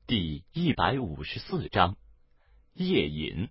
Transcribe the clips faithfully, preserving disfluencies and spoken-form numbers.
第一百五十四章夜饮。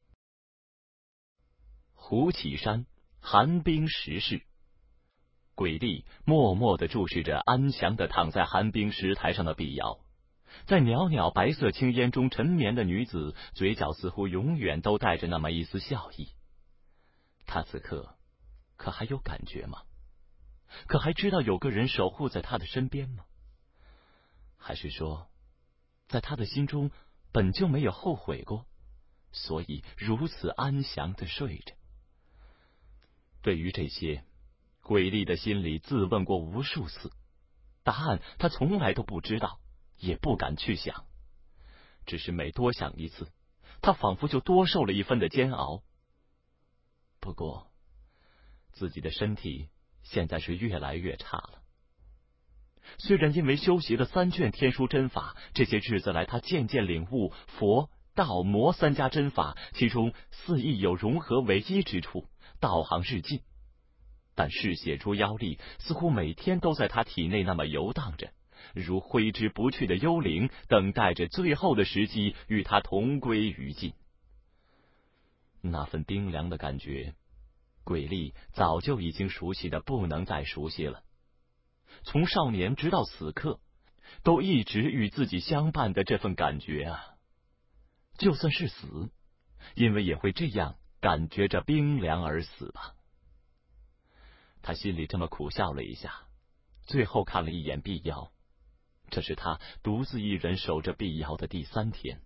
胡启山寒冰石室，鬼帝默默地注视着安详地躺在寒冰石台上的碧瑶。在袅袅白色青烟中沉眠的女子，嘴角似乎永远都带着那么一丝笑意。她此刻可还有感觉吗？可还知道有个人守护在她的身边吗？还是说，在她的心中本就没有后悔过，所以如此安详地睡着？对于这些，鬼帝的心里自问过无数次，答案他从来都不知道，也不敢去想。只是每多想一次，他仿佛就多受了一分的煎熬。不过，自己的身体现在是越来越差了。虽然因为修习了三卷天书真法，这些日子来他渐渐领悟佛、道、魔三家真法，其中四亦有融合为一之处，道行日进。但嗜血诸妖力似乎每天都在他体内那么游荡着，如挥之不去的幽灵，等待着最后的时机与他同归于尽。那份冰凉的感觉，鬼力早就已经熟悉的不能再熟悉了。从少年直到此刻，都一直与自己相伴的这份感觉啊，就算是死，因为也会这样感觉着冰凉而死吧。他心里这么苦笑了一下，最后看了一眼碧瑶。这是他独自一人守着碧瑶的第三天。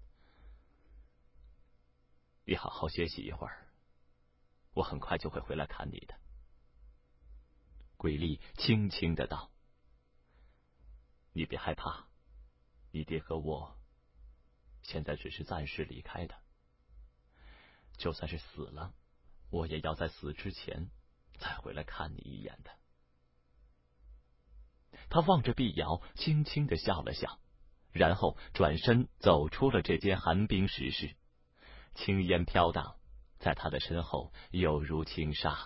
你好好歇息一会儿，我很快就会回来看你的。鬼力轻轻的道：你别害怕，你爹和我现在只是暂时离开的，就算是死了，我也要在死之前再回来看你一眼的。他望着碧瑶，轻轻的笑了笑，然后转身走出了这间寒冰石室。青烟飘荡，在他的身后犹如轻纱。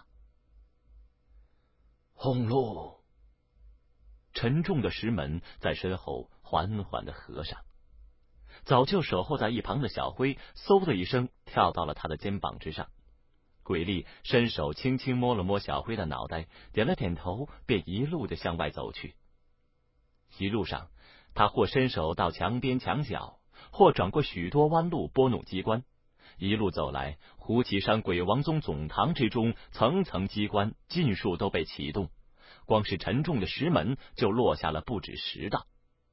轰隆！沉重的石门在身后缓缓的合上。早就守候在一旁的小辉嗖的一声跳到了他的肩膀之上。鬼力伸手轻轻摸了摸小辉的脑袋，点了点头，便一路的向外走去。一路上，他或伸手到墙边墙角，或转过许多弯路拨弄机关。一路走来，胡岐山鬼王宗总堂之中，层层机关尽数都被启动，光是沉重的石门就落下了不止十道。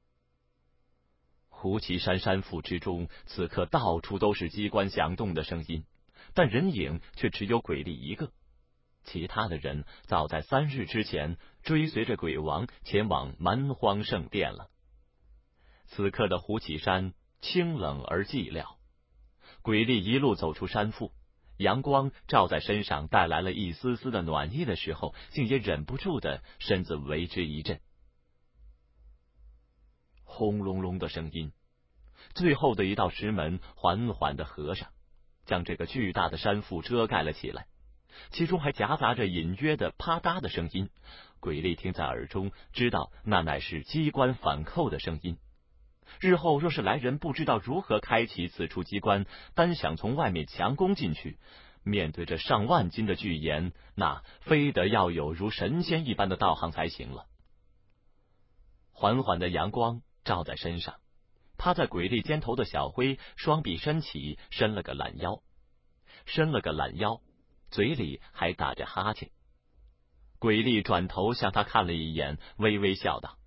胡岐山山腹之中，此刻到处都是机关响动的声音，但人影却只有鬼力一个。其他的人早在三日之前追随着鬼王前往蛮荒圣殿了。此刻的胡岐山清冷而寂寥。鬼力一路走出山腹，阳光照在身上，带来了一丝丝的暖意的时候，竟也忍不住的身子为之一震。轰隆隆的声音，最后的一道石门缓缓的合上，将这个巨大的山腹遮盖了起来，其中还夹杂着隐约的啪嗒的声音。鬼力听在耳中，知道那乃是机关反扣的声音。日后若是来人不知道如何开启此处机关，单想从外面强攻进去，面对着上万斤的巨岩，那非得要有如神仙一般的道行才行了。缓缓的阳光照在身上，趴在鬼力肩头的小辉双臂伸起，伸了个懒腰，伸了个懒腰，嘴里还打着哈欠。鬼力转头向他看了一眼，微微笑道：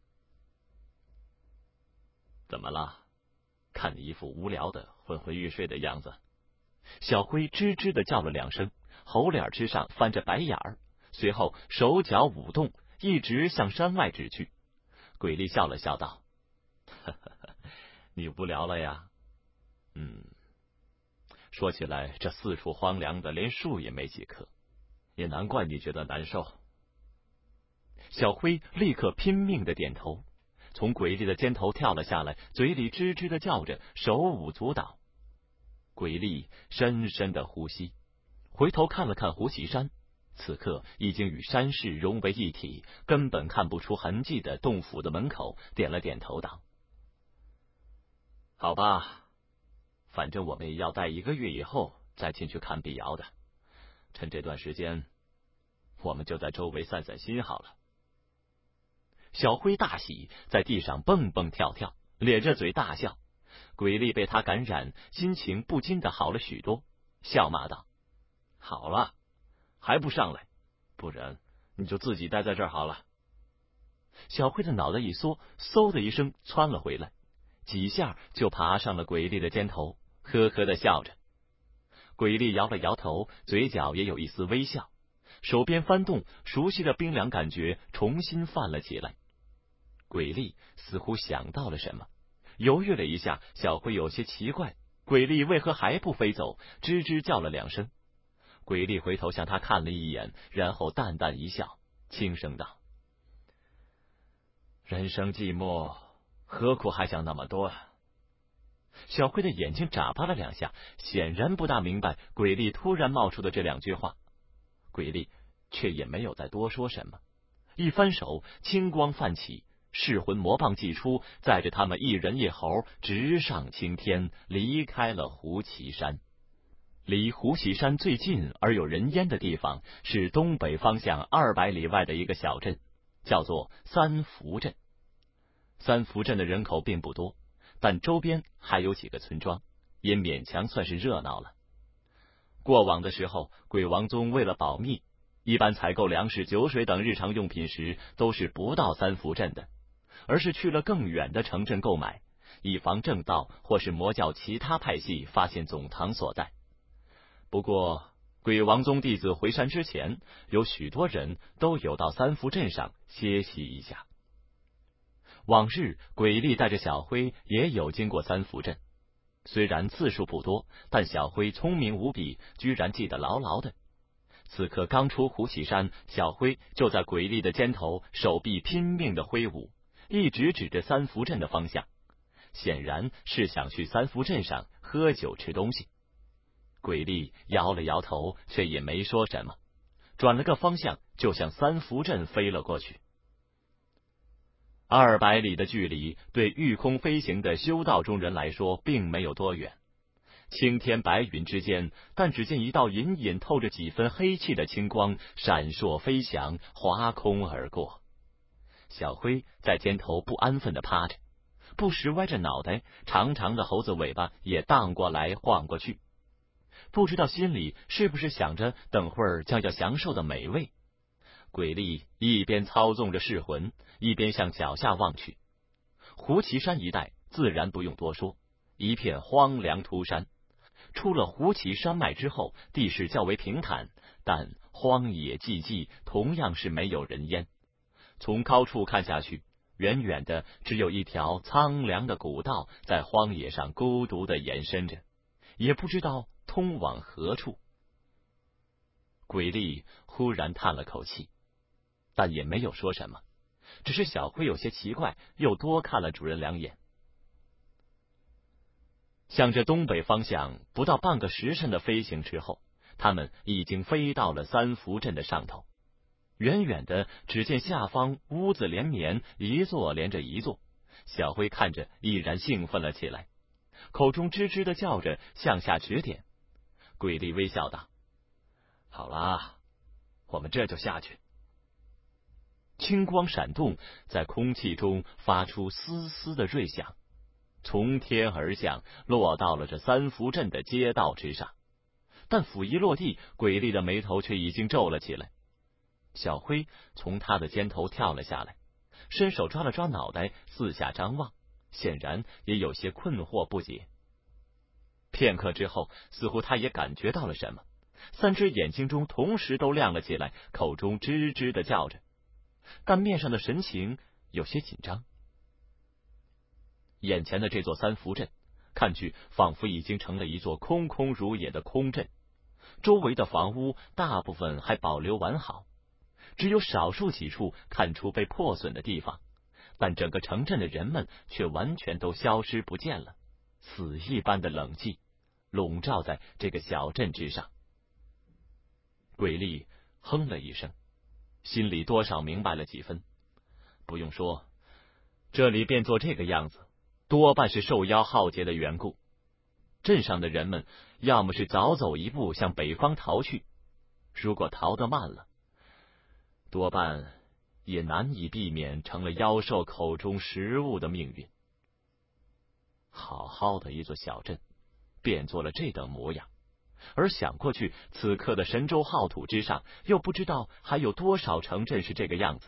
怎么了？看你一副无聊的昏昏欲睡的样子。小辉吱吱的叫了两声，猴脸之上翻着白眼儿，随后手脚舞动，一直向山外指去。鬼力笑了笑道：呵呵呵，你无聊了呀？嗯，说起来这四处荒凉的，连树也没几棵，也难怪你觉得难受。小辉立刻拼命的点头，从鬼力的肩头跳了下来，嘴里吱吱的叫着，手舞足蹈。鬼力深深的呼吸，回头看了看胡岐山，此刻已经与山势融为一体，根本看不出痕迹的洞府的门口，点了点头道： 好吧，反正我们也要待一个月以后再进去看碧瑶的，趁这段时间，我们就在周围散散心好了。小辉大喜，在地上蹦蹦跳跳，咧着嘴大笑。鬼力被他感染，心情不禁的好了许多，笑骂道：“好了，还不上来？不然你就自己待在这儿好了。”小辉的脑袋一缩，嗖的一声窜了回来，几下就爬上了鬼力的肩头，呵呵的笑着。鬼力摇了摇头，嘴角也有一丝微笑，手边翻动，熟悉的冰凉感觉重新泛了起来。鬼力似乎想到了什么，犹豫了一下，小辉有些奇怪，鬼力为何还不飞走，吱吱叫了两声。鬼力回头向他看了一眼，然后淡淡一笑，轻声道：“人生寂寞，何苦还想那么多啊？”小辉的眼睛眨巴了两下，显然不大明白鬼力突然冒出的这两句话。鬼力却也没有再多说什么，一翻手，青光泛起，噬魂魔棒祭出，载着他们一人一猴直上青天，离开了胡岐山。离胡岐山最近而有人烟的地方是东北方向二百里外的一个小镇，叫做三福镇。三福镇的人口并不多，但周边还有几个村庄，也勉强算是热闹了。过往的时候，鬼王宗为了保密，一般采购粮食、酒水等日常用品时都是不到三福镇的，而是去了更远的城镇购买，以防正道或是魔教其他派系发现总堂所在。不过鬼王宗弟子回山之前，有许多人都有到三福镇上歇息一下。往日鬼力带着小辉也有经过三福镇，虽然次数不多，但小辉聪明无比，居然记得牢牢的。此刻刚出胡岐山，小辉就在鬼力的肩头，手臂拼命的挥舞，一直指着三福镇的方向，显然是想去三福镇上喝酒吃东西。鬼力摇了摇头，却也没说什么，转了个方向就向三福镇飞了过去。二百里的距离对御空飞行的修道中人来说并没有多远，青天白云之间，但只见一道隐隐透着几分黑气的青光闪烁飞翔，划空而过。小辉在肩头不安分地趴着，不时歪着脑袋，长长的猴子尾巴也荡过来晃过去，不知道心里是不是想着等会儿将要享受的美味。鬼力一边操纵着噬魂，一边向脚下望去。胡岐山一带自然不用多说，一片荒凉秃山。出了胡岐山脉之后，地势较为平坦，但荒野寂寂，同样是没有人烟。从高处看下去，远远的只有一条苍凉的古道在荒野上孤独的延伸着，也不知道通往何处。鬼力忽然叹了口气，但也没有说什么，只是小辉有些奇怪，又多看了主人两眼。向着东北方向不到半个时辰的飞行之后，他们已经飞到了三福镇的上头。远远的只见下方屋子连绵，一座连着一座。小辉看着毅然兴奋了起来，口中吱吱的叫着，向下指点。鬼力微笑道：“好啦，我们这就下去。”青光闪动，在空气中发出丝丝的锐响，从天而降，落到了这三福镇的街道之上。但斧一落地，鬼力的眉头却已经皱了起来。小辉从他的肩头跳了下来，伸手抓了抓脑袋，四下张望，显然也有些困惑不解。片刻之后，似乎他也感觉到了什么，三只眼睛中同时都亮了起来，口中吱吱的叫着，但面上的神情有些紧张。眼前的这座三福镇看去仿佛已经成了一座空空如也的空镇，周围的房屋大部分还保留完好，只有少数几处看出被破损的地方，但整个城镇的人们却完全都消失不见了，死一般的冷寂笼罩在这个小镇之上。鬼力哼了一声，心里多少明白了几分。不用说，这里变作这个样子， 多半是受邀浩劫的缘故。镇上的人们要么是早走一步向北方逃去，如果逃得慢了，多半也难以避免成了妖兽口中食物的命运。好好的一座小镇，变作了这等模样，而想过去，此刻的神州浩土之上，又不知道还有多少城镇是这个样子。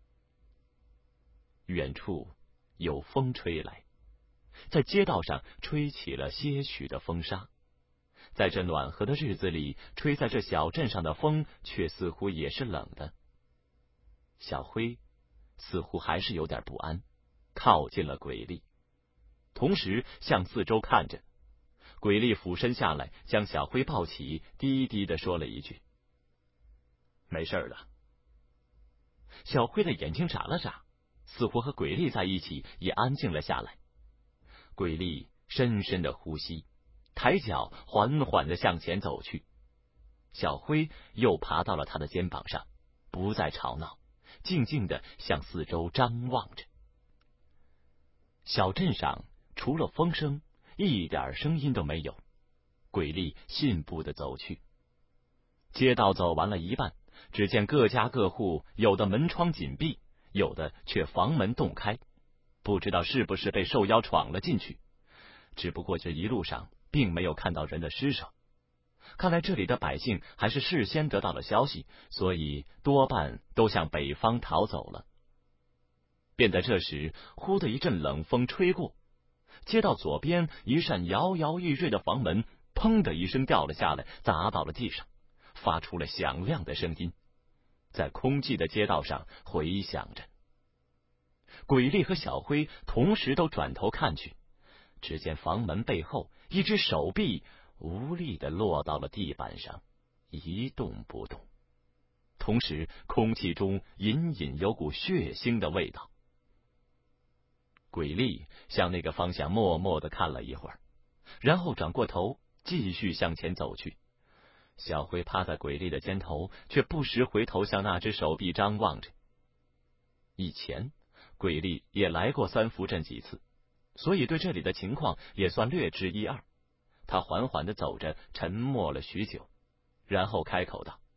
远处有风吹来，在街道上吹起了些许的风沙。在这暖和的日子里，吹在这小镇上的风却似乎也是冷的。小辉似乎还是有点不安，靠近了鬼力，同时向四周看着。鬼力俯身下来，将小辉抱起，低低的说了一句：“没事的。”小辉的眼睛眨了眨，似乎和鬼力在一起也安静了下来。鬼力深深的呼吸，抬脚缓缓的向前走去。小辉又爬到了他的肩膀上，不再吵闹，静静的向四周张望着。小镇上除了风声，一点声音都没有。鬼力信步的走去，街道走完了一半，只见各家各户有的门窗紧闭，有的却房门洞开，不知道是不是被受妖闯了进去。只不过这一路上并没有看到人的尸首，看来这里的百姓还是事先得到了消息，所以多半都向北方逃走了。便在这时，忽的一阵冷风吹过，街道左边一扇摇摇欲坠的房门砰的一声掉了下来，砸到了地上，发出了响亮的声音，在空寂的街道上回响着。鬼力和小辉同时都转头看去，只见房门背后一只手臂无力的落到了地板上，一动不动，同时空气中隐隐有股血腥的味道。鬼力向那个方向默默的看了一会儿，然后转过头继续向前走去。小辉趴在鬼力的肩头，却不时回头向那只手臂张望着。以前鬼力也来过三福镇几次，所以对这里的情况也算略知一二。他缓缓的走着，沉默了许久，然后开口道：“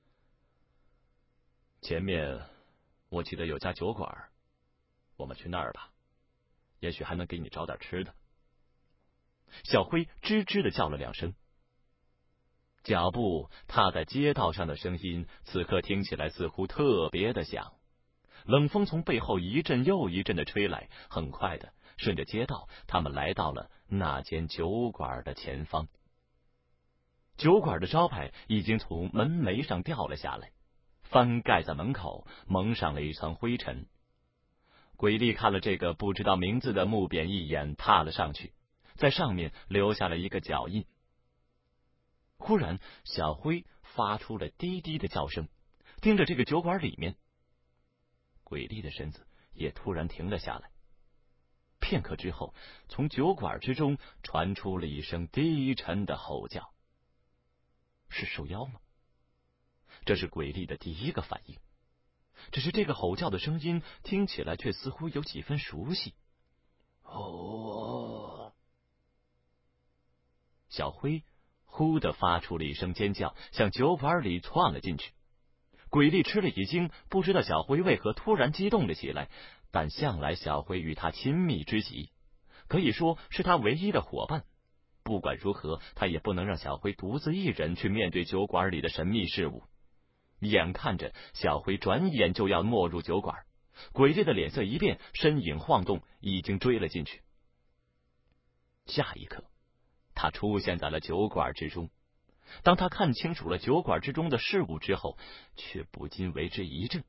前面我记得有家酒馆，我们去那儿吧，也许还能给你找点吃的。”小辉吱吱的叫了两声，脚步踏在街道上的声音此刻听起来似乎特别的响。冷风从背后一阵又一阵的吹来，很快的顺着街道，他们来到了那间酒馆的前方。酒馆的招牌已经从门楣上掉了下来，翻盖在门口，蒙上了一层灰尘。鬼力看了这个不知道名字的木匾一眼，踏了上去，在上面留下了一个脚印。忽然，小辉发出了低低的叫声，盯着这个酒馆里面。鬼力的身子也突然停了下来。片刻之后，从酒馆之中传出了一声低沉的吼叫。是受妖吗？这是鬼力的第一个反应。只是这个吼叫的声音听起来却似乎有几分熟悉。哦！小辉忽地发出了一声尖叫，向酒馆里窜了进去。鬼力吃了一惊，不知道小辉为何突然激动了起来，但向来小辉与他亲密之极，可以说是他唯一的伙伴。不管如何，他也不能让小辉独自一人去面对酒馆里的神秘事物。眼看着小辉转眼就要没入酒馆，鬼力的脸色一变，身影晃动，已经追了进去。下一刻，他出现在了酒馆之中。当他看清楚了酒馆之中的事物之后，却不禁为之一振。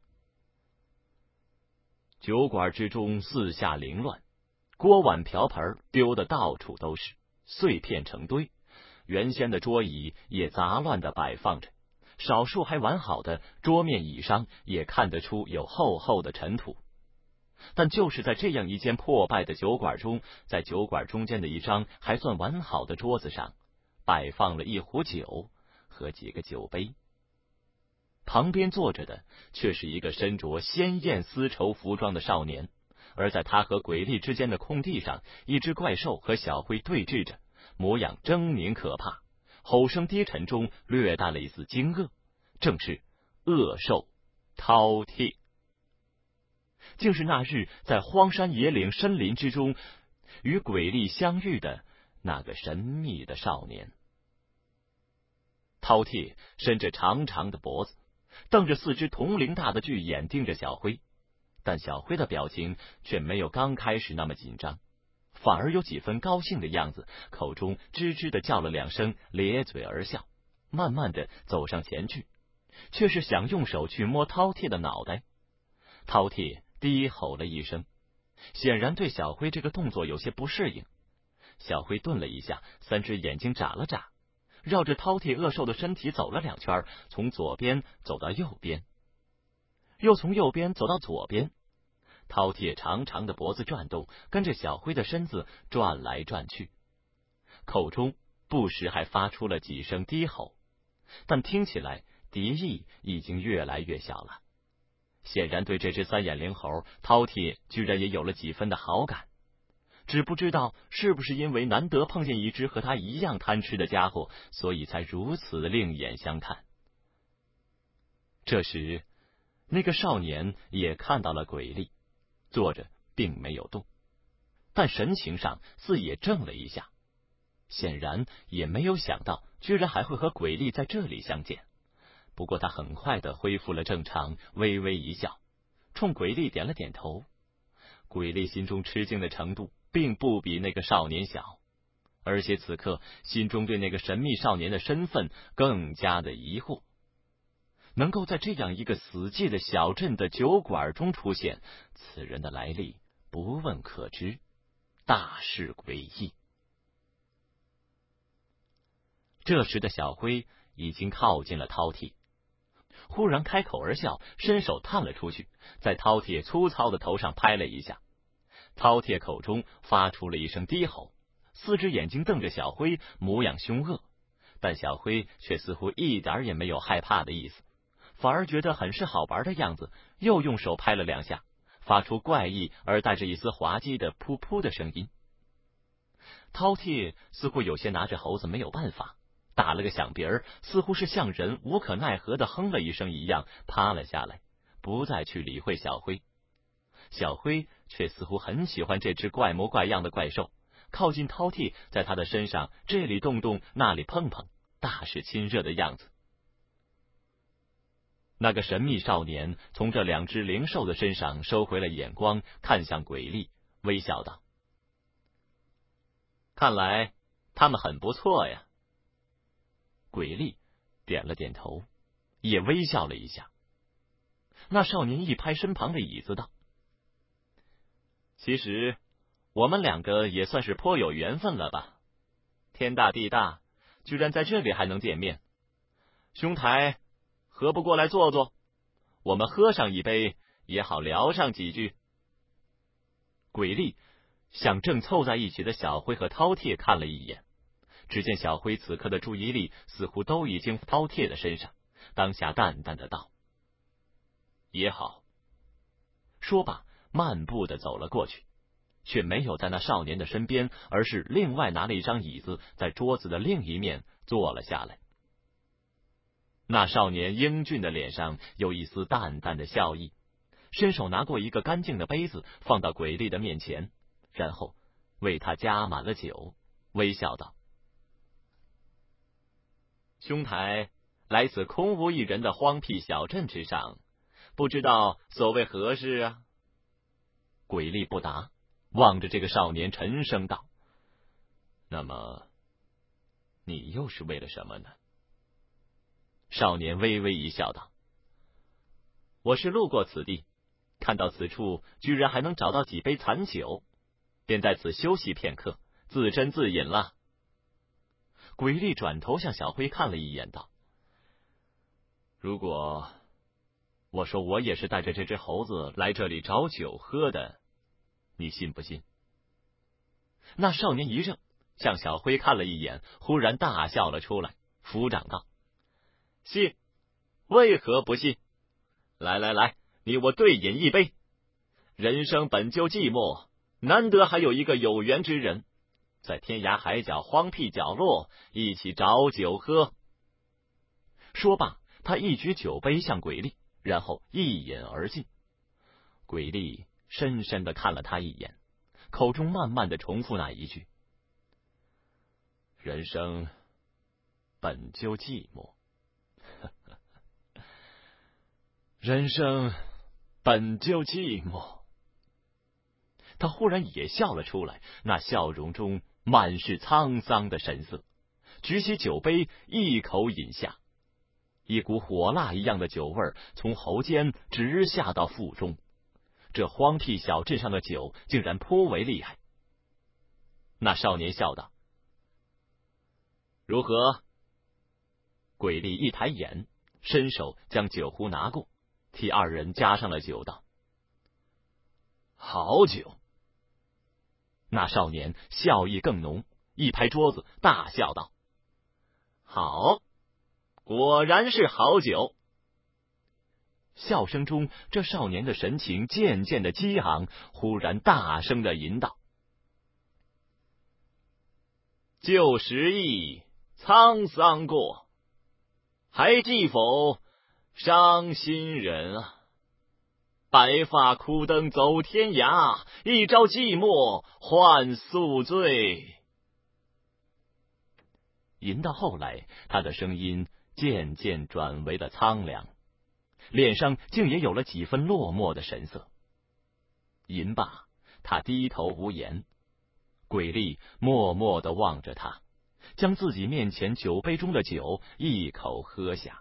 酒馆之中四下凌乱，锅碗瓢盆丢得到处都是，碎片成堆，原先的桌椅也杂乱的摆放着，少数还完好的桌面椅上也看得出有厚厚的尘土。但就是在这样一间破败的酒馆中，在酒馆中间的一张还算完好的桌子上，摆放了一壶酒和几个酒杯。旁边坐着的却是一个身着鲜艳丝绸服装的少年， 而在他和鬼力之间的空地上，一只怪兽和小灰对峙着，模样狰狞可怕，吼声低沉中略带了一丝惊愕，正是恶兽饕餮。竟是那日在荒山野岭深林之中与鬼力相遇的那个神秘的少年。饕餮伸着长长的脖子，瞪着四只铜铃大的巨眼盯着小灰，但小灰的表情却没有刚开始那么紧张，反而有几分高兴的样子，口中吱吱的叫了两声，咧嘴而笑，慢慢的走上前去，却是想用手去摸饕餮的脑袋。饕餮低吼了一声，显然对小灰这个动作有些不适应。小灰顿了一下，三只眼睛眨了眨，绕着饕餮恶兽的身体走了两圈，从左边走到右边，又从右边走到左边。饕餮长长的脖子转动，跟着小灰的身子转来转去，口中不时还发出了几声低吼，但听起来敌意已经越来越小了。显然对这只三眼灵猴，饕餮居然也有了几分的好感，只不知道是不是因为难得碰见一只和他一样贪吃的家伙，所以才如此另眼相看。这时，那个少年也看到了鬼力，坐着并没有动，但神情上似也怔了一下，显然也没有想到居然还会和鬼力在这里相见。不过他很快的恢复了正常，微微一笑，冲鬼力点了点头。鬼力心中吃惊的程度并不比那个少年小，而且此刻心中对那个神秘少年的身份更加的疑惑。能够在这样一个死寂的小镇的酒馆中出现，此人的来历不问可知，大事诡异。这时的小灰已经靠近了饕餮，忽然开口而笑，伸手探了出去，在饕餮粗糙的头上拍了一下。饕餮口中发出了一声低吼，四只眼睛瞪着小灰，模样凶恶，但小灰却似乎一点也没有害怕的意思，反而觉得很是好玩的样子，又用手拍了两下，发出怪异而带着一丝滑稽的噗噗的声音。饕餮似乎有些拿着猴子没有办法，打了个响鼻儿，似乎是像人无可奈何的哼了一声一样，趴了下来，不再去理会小灰。小灰却似乎很喜欢这只怪模怪样的怪兽，靠近饕餮，在他的身上这里动动，那里碰碰，大是亲热的样子。那个神秘少年从这两只灵兽的身上收回了眼光，看向鬼力，微笑道：“看来他们很不错呀。”鬼力点了点头，也微笑了一下。那少年一拍身旁的椅子道：“其实我们两个也算是颇有缘分了吧？天大地大，居然在这里还能见面。兄台何不过来坐坐？我们喝上一杯，也好聊上几句。”鬼力向正凑在一起的小灰和饕餮看了一眼，只见小灰此刻的注意力似乎都已经饕餮的身上，当下淡淡的道：“也好。”说罢漫步的走了过去，却没有在那少年的身边，而是另外拿了一张椅子，在桌子的另一面坐了下来。那少年英俊的脸上有一丝淡淡的笑意，伸手拿过一个干净的杯子，放到鬼力的面前，然后为他加满了酒，微笑道：“兄台来此空无一人的荒僻小镇之上，不知道所谓何事啊？”鬼力不答，望着这个少年沉声道：“那么你又是为了什么呢？”少年微微一笑道：“我是路过此地，看到此处居然还能找到几杯残酒，便在此休息片刻，自斟自饮了。”鬼力转头向小灰看了一眼，道：“如果我说我也是带着这只猴子来这里找酒喝的，你信不信？”那少年一怔，向小灰看了一眼，忽然大笑了出来，抚掌道：“信，为何不信？来来来，你我对饮一杯。 人生本就寂寞，难得还有一个有缘之人，在天涯海角荒僻角落一起找酒喝。说罢，他一举酒杯向鬼力，然后一饮而尽。鬼力深深地看了他一眼，口中慢慢地重复那一句：人生本就寂寞，人生本就寂寞。他忽然也笑了出来，那笑容中满是沧桑的神色，举起酒杯一口饮下，一股火辣一样的酒味从喉间直下到腹中。这荒僻小镇上的酒竟然颇为厉害。那少年笑道：如何？鬼力一抬眼，伸手将酒壶拿过，替二人加上了酒，道：好酒。那少年笑意更浓，一拍桌子大笑道：好，果然是好酒。笑声中，这少年的神情渐渐的激昂，忽然大声的吟道：旧时忆，沧桑过，还记否，伤心人啊！白发枯灯走天涯，一朝寂寞换宿醉。吟到后来，他的声音渐渐转为了苍凉，脸上竟也有了几分落寞的神色。吟罢，他低头无言。鬼力默默地望着他，将自己面前酒杯中的酒一口喝下。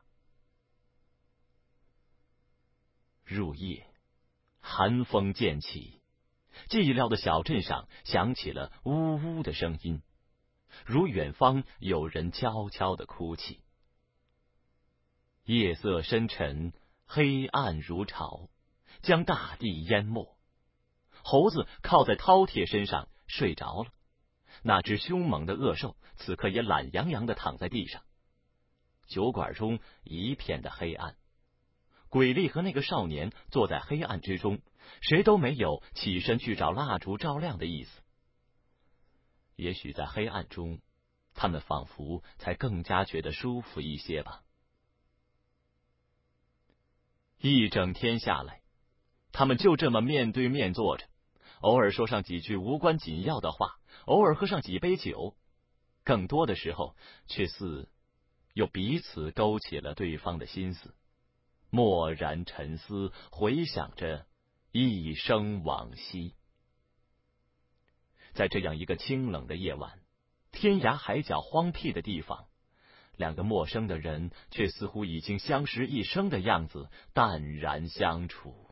入夜，寒风渐起，寂寥的小镇上响起了呜呜的声音，如远方有人悄悄的哭泣。夜色深沉，黑暗如潮，将大地淹没。猴子靠在饕餮身上睡着了，那只凶猛的恶兽此刻也懒洋洋的躺在地上。酒馆中一片的黑暗，鬼力和那个少年坐在黑暗之中，谁都没有起身去找蜡烛照亮的意思。也许在黑暗中，他们仿佛才更加觉得舒服一些吧。一整天下来，他们就这么面对面坐着，偶尔说上几句无关紧要的话，偶尔喝上几杯酒，更多的时候却似又彼此勾起了对方的心思，默然沉思，回想着一生往昔。在这样一个清冷的夜晚，天涯海角荒僻的地方，两个陌生的人却似乎已经相识一生的样子，淡然相处。